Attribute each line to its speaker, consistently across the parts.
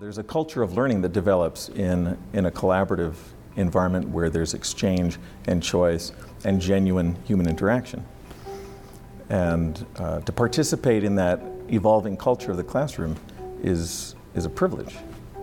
Speaker 1: There's a culture of learning that develops in a collaborative environment where there's exchange and choice and genuine human interaction. And to participate in that evolving culture of the classroom is a privilege.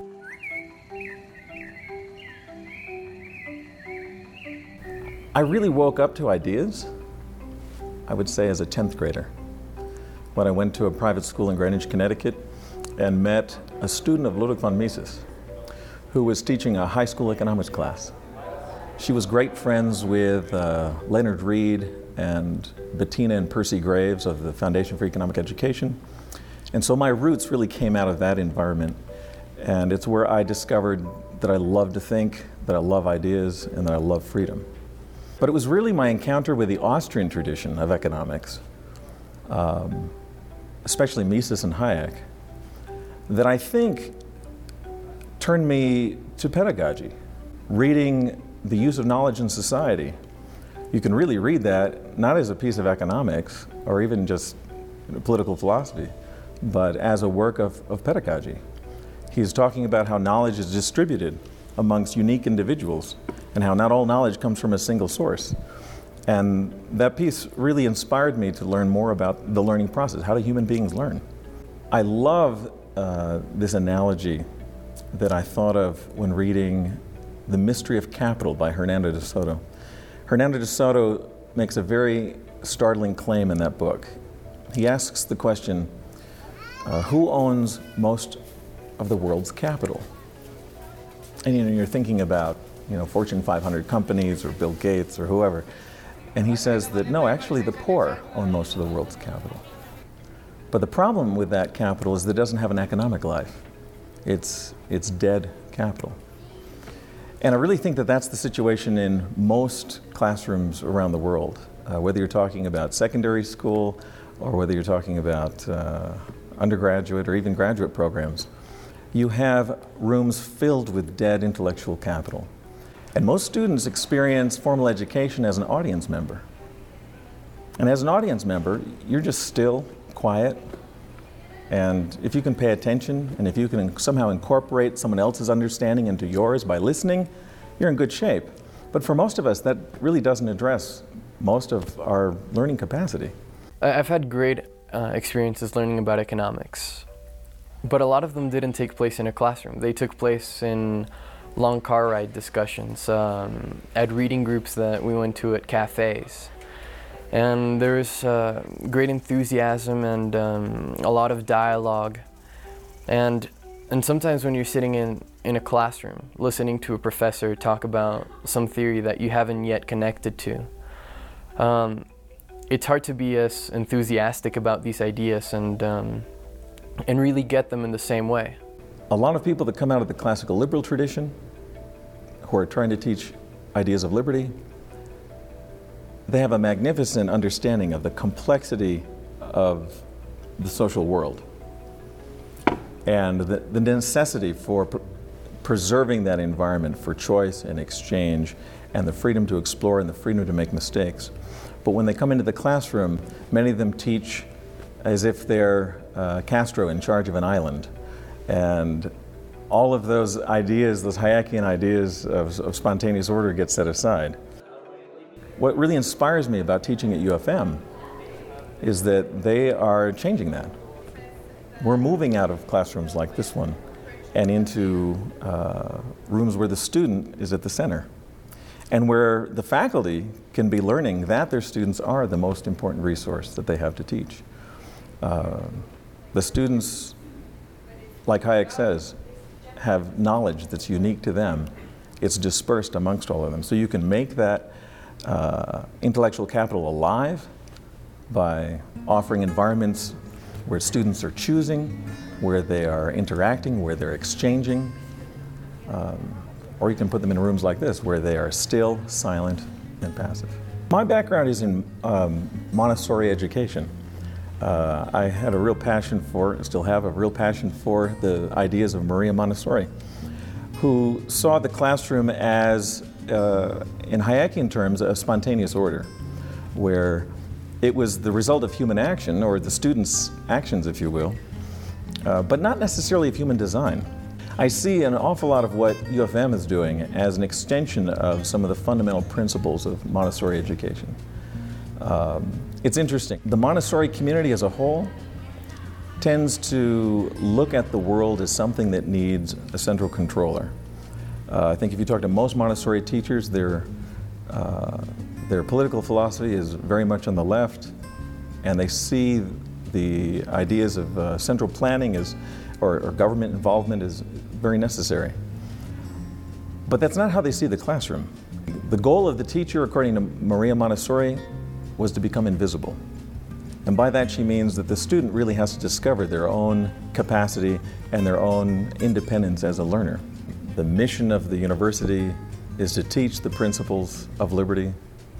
Speaker 1: I really woke up to ideas, I would say, as a 10th grader, when I went to a private school in Greenwich, Connecticut, and met a student of Ludwig von Mises, who was teaching a high school economics class. She was great friends with Leonard Read and Bettina and Percy Graves of the Foundation for Economic Education. And so my roots really came out of that environment. And it's where I discovered that I love to think, that I love ideas, and that I love freedom. But it was really my encounter with the Austrian tradition of economics, especially Mises and Hayek, that I think turned me to pedagogy. Reading The Use of Knowledge in Society, you can really read that not as a piece of economics or even just political philosophy, but as a work of pedagogy. He's talking about how knowledge is distributed amongst unique individuals and how not all knowledge comes from a single source. And that piece really inspired me to learn more about the learning process. How do human beings learn? I love this analogy that I thought of when reading The Mystery of Capital by Hernando de Soto. Hernando de Soto makes a very startling claim in that book. He asks the question, who owns most of the world's capital? And you're thinking about Fortune 500 companies or Bill Gates or whoever. And he says that no, actually the poor own most of the world's capital. But the problem with that capital is that it doesn't have an economic life. It's dead capital. And I really think that that's the situation in most classrooms around the world, whether you're talking about secondary school or whether you're talking about undergraduate or even graduate programs. You have rooms filled with dead intellectual capital. And most students experience formal education as an audience member. And as an audience member, you're just still, quiet, and if you can pay attention and if you can somehow incorporate someone else's understanding into yours by listening, you're in good shape. But for most of us, that really doesn't address most of our learning capacity.
Speaker 2: I've had great experiences learning about economics, but a lot of them didn't take place in a classroom. They took place in long car ride discussions, at reading groups that we went to at cafes. And there was great enthusiasm and a lot of dialogue. And sometimes when you're sitting in a classroom, listening to a professor talk about some theory that you haven't yet connected to, it's hard to be as enthusiastic about these ideas and really get them in the same way.
Speaker 1: A lot of people that come out of the classical liberal tradition, who are trying to teach ideas of liberty, they have a magnificent understanding of the complexity of the social world and the necessity for preserving that environment for choice and exchange and the freedom to explore and the freedom to make mistakes. But when they come into the classroom, many of them teach as if they're Castro in charge of an island. And all of those ideas, those Hayekian ideas of spontaneous order get set aside. What really inspires me about teaching at UFM is that they are changing that. We're moving out of classrooms like this one and into rooms where the student is at the center and where the faculty can be learning that their students are the most important resource that they have to teach. The students, like Hayek says, have knowledge that's unique to them. It's dispersed amongst all of them. So you can make that intellectual capital alive by offering environments where students are choosing, where they are interacting, where they're exchanging, or you can put them in rooms like this where they are still, silent, and passive. My background is in Montessori education. I had a real passion for, still have a real passion for the ideas of Maria Montessori, who saw the classroom as, in Hayekian terms, a spontaneous order, where it was the result of human action, or the students' actions, if you will, but not necessarily of human design. I see an awful lot of what UFM is doing as an extension of some of the fundamental principles of Montessori education. It's interesting. The Montessori community as a whole tends to look at the world as something that needs a central controller. I think if you talk to most Montessori teachers, their political philosophy is very much on the left, and they see the ideas of central planning or government involvement is very necessary. But that's not how they see the classroom. The goal of the teacher, according to Maria Montessori, was to become invisible. And by that she means that the student really has to discover their own capacity and their own independence as a learner. The mission of the university is to teach the principles of liberty.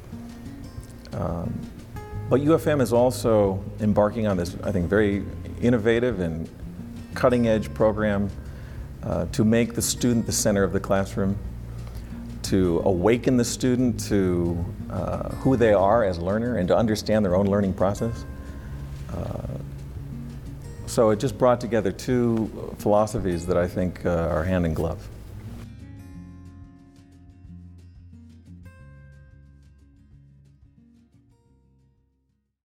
Speaker 1: But UFM is also embarking on this, I think, very innovative and cutting-edge program to make the student the center of the classroom, to awaken the student to who they are as a learner and to understand their own learning process. So it just brought together two philosophies that I think are hand in glove.